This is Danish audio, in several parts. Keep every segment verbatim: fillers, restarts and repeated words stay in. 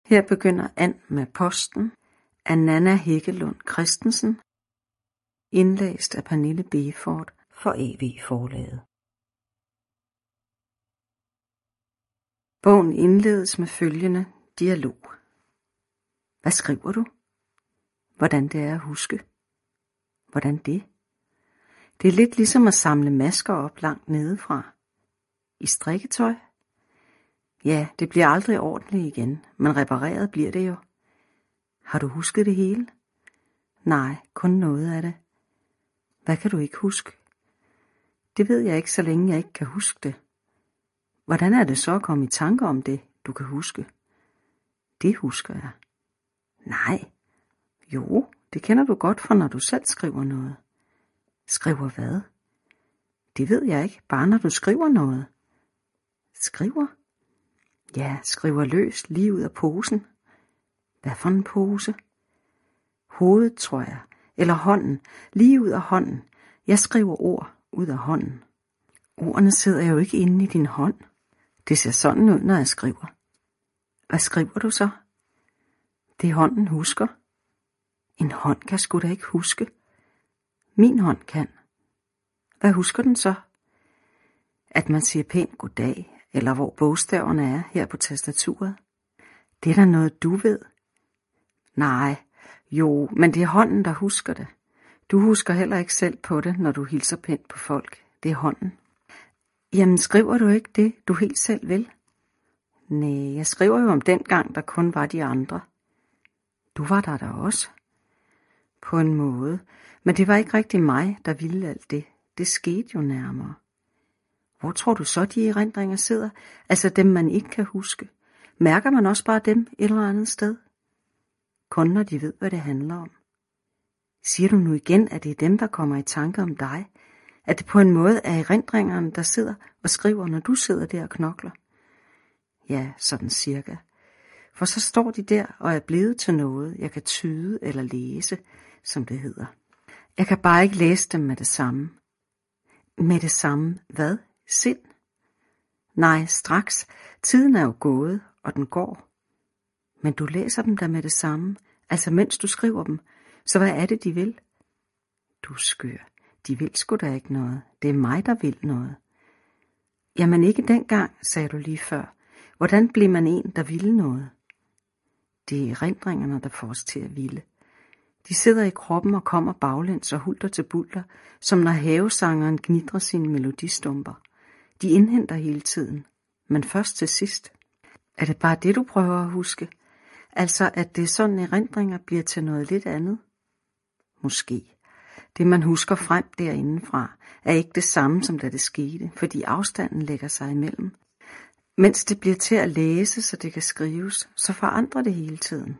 Her begynder And med posten af Nanna Heggelund Christensen, indlæst af Pernille Befort for E V Forlaget. Bogen indledes med følgende dialog. Hvad skriver du? Hvordan det er at huske? Hvordan det? Det er lidt ligesom at samle masker op langt nedefra. I strikketøj? Ja, det bliver aldrig ordentligt igen, men repareret bliver det jo. Har du husket det hele? Nej, kun noget af det. Hvad kan du ikke huske? Det ved jeg ikke, så længe jeg ikke kan huske det. Hvordan er det så at komme i tanke om det, du kan huske? Det husker jeg. Nej. Jo, det kender du godt fra, når du selv skriver noget. Skriver hvad? Det ved jeg ikke, bare når du skriver noget. Skriver? Ja, skriver løs lige ud af posen. Hvad for en pose? Hovedet, tror jeg. Eller hånden. Lige ud af hånden. Jeg skriver ord ud af hånden. Ordene sidder jo ikke inde i din hånd. Det ser sådan ud, når jeg skriver. Hvad skriver du så? Det hånden husker. En hånd kan sgu da ikke huske. Min hånd kan. Hvad husker den så? At man siger pænt goddag, eller hvor bogstaverne er her på tastaturet. Det er da noget, du ved. Nej, jo, men det er hånden, der husker det. Du husker heller ikke selv på det, når du hilser pænt på folk. Det er hånden. Jamen, skriver du ikke det, du helt selv vil? Næh, jeg skriver jo om den gang, der kun var de andre. Du var der da også. På en måde, men det var ikke rigtig mig, der ville alt det. Det skete jo nærmere. Hvor tror du så, de erindringer sidder? Altså dem, man ikke kan huske. Mærker man også bare dem et eller andet sted? Kun når de ved, hvad det handler om. Siger du nu igen, at det er dem, der kommer i tanke om dig? At det på en måde er erindringerne, der sidder og skriver, når du sidder der og knokler? Ja, sådan cirka. For så står de der og er blevet til noget, jeg kan tyde eller læse, som det hedder. Jeg kan bare ikke læse dem med det samme. Med det samme hvad? Sind? Nej, straks. Tiden er jo gået, og den går. Men du læser dem da med det samme, altså mens du skriver dem. Så hvad er det, de vil? Du er skør. De vil sgu da ikke noget. Det er mig, der vil noget. Jamen ikke dengang, sagde du lige før. Hvordan blev man en, der ville noget? Det er erindringerne, der får os til at ville. De sidder i kroppen og kommer baglæns og hulter til bulter, som når havesangeren gnidrer sine melodistumper. De indhenter hele tiden, men først til sidst. Er det bare det, du prøver at huske? Altså, at det er sådan erindringer bliver til noget lidt andet? Måske. Det, man husker frem derindefra, er ikke det samme, som da det skete, fordi afstanden lægger sig imellem. Mens det bliver til at læse, så det kan skrives, så forandrer det hele tiden.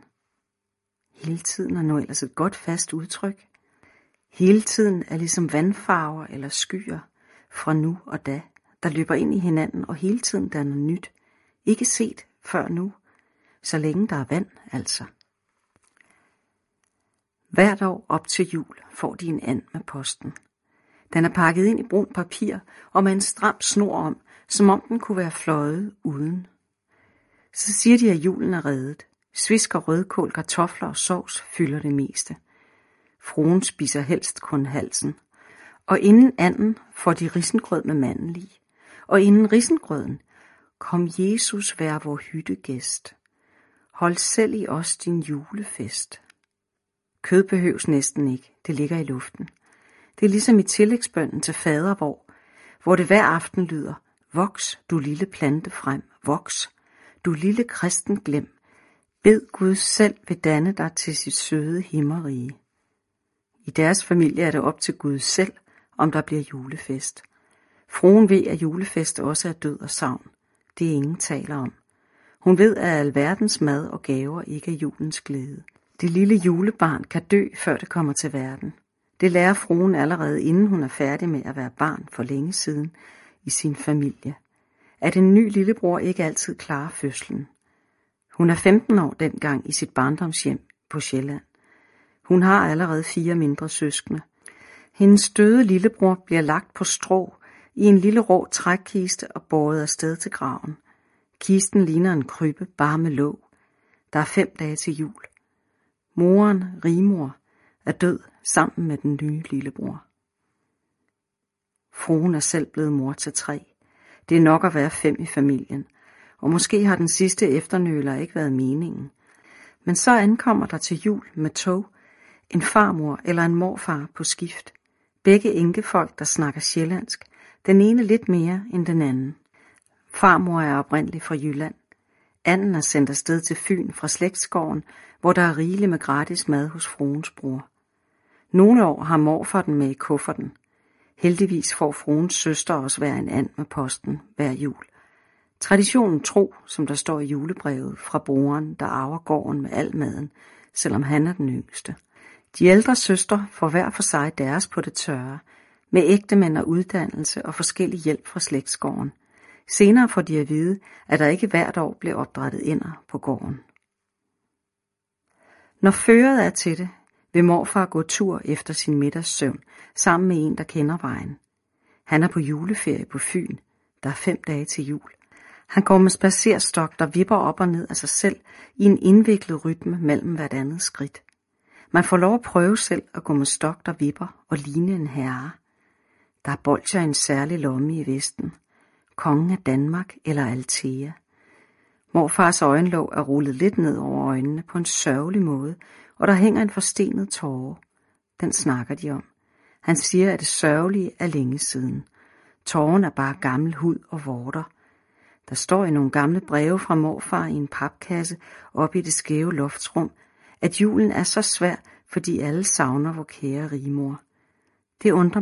Hele tiden er nu ellers et godt fast udtryk. Hele tiden er ligesom vandfarver eller skyer fra nu og da, der løber ind i hinanden og hele tiden danner nyt. Ikke set før nu, så længe der er vand altså. Hvert år op til jul får de en and med posten. Den er pakket ind i brunt papir og med en stram snor om, som om den kunne være fløjet uden. Så siger de, at julen er reddet. Svisk og rødkål, kartofler og sovs fylder det meste. Fruen spiser helst kun halsen. Og inden anden får de risengrød med mandel i. Og inden risengrøden, kom Jesus vær vor hyttegæst. Hold selv i os din julefest. Kød behøves næsten ikke, det ligger i luften. Det er ligesom i tillægsbønnen til fadervor, hvor det hver aften lyder, voks, du lille plante frem, voks, du lille kristen glem. Bed Gud selv vil danne dig til sit søde himmerige. I deres familie er det op til Gud selv, om der bliver julefest. Fruen ved, at julefest også er død og savn. Det er ingen taler om. Hun ved, at alverdens mad og gaver ikke er julens glæde. Det lille julebarn kan dø, før det kommer til verden. Det lærer fruen allerede, inden hun er færdig med at være barn for længe siden i sin familie. At en ny lillebror ikke altid klarer fødslen. Hun er femten år dengang i sit barndomshjem på Sjælland. Hun har allerede fire mindre søskende. Hendes døde lillebror bliver lagt på strå i en lille rå trækkiste og båret afsted til graven. Kisten ligner en krybbe, bare med låg. Der er fem dage til jul. Moren, rigmor, er død sammen med den nye lillebror. Fruen er selv blevet mor til tre. Det er nok at være fem i familien, og måske har den sidste efternøler ikke været meningen. Men så ankommer der til jul med tog en farmor eller en morfar på skift. Begge enkefolk, der snakker sjællandsk, den ene lidt mere end den anden. Farmor er oprindelig fra Jylland. Anden er sendt afsted til Fyn fra slægtsgården, hvor der er rigeligt med gratis mad hos fruens bror. Nogle år har morfar den med i kufferten. Heldigvis får fruens søster også hver en and med posten hver jul. Traditionen tro, som der står i julebrevet fra broren, der arver gården med al maden, selvom han er den yngste. De ældre søstre får hver for sig deres på det tørre, med ægtemænd og uddannelse og forskellig hjælp fra slægtsgården. Senere får de at vide, at der ikke hvert år bliver opdrættet ænder på gården. Når føret er til det, vil morfar gå tur efter sin middagssøvn sammen med en, der kender vejen. Han er på juleferie på Fyn. Der er fem dage til jul. Han går med spadserstok, der vipper op og ned af sig selv i en indviklet rytme mellem hvert andet skridt. Man får lov at prøve selv at gå med stok, der vipper og ligne en herre. Der er bolcher i en særlig lomme i vesten. Kongen af Danmark eller Altea. Morfars øjenlåg er rullet lidt ned over øjnene på en sørgelig måde, og der hænger en forstenet tåre. Den snakker de om. Han siger, at det sørgelige er længe siden. Tåren er bare gammel hud og vorter. Der står i nogle gamle breve fra morfar i en papkasse oppe i det skæve loftsrum, at julen er så svær, fordi alle savner vor kære rigmor. Det undrer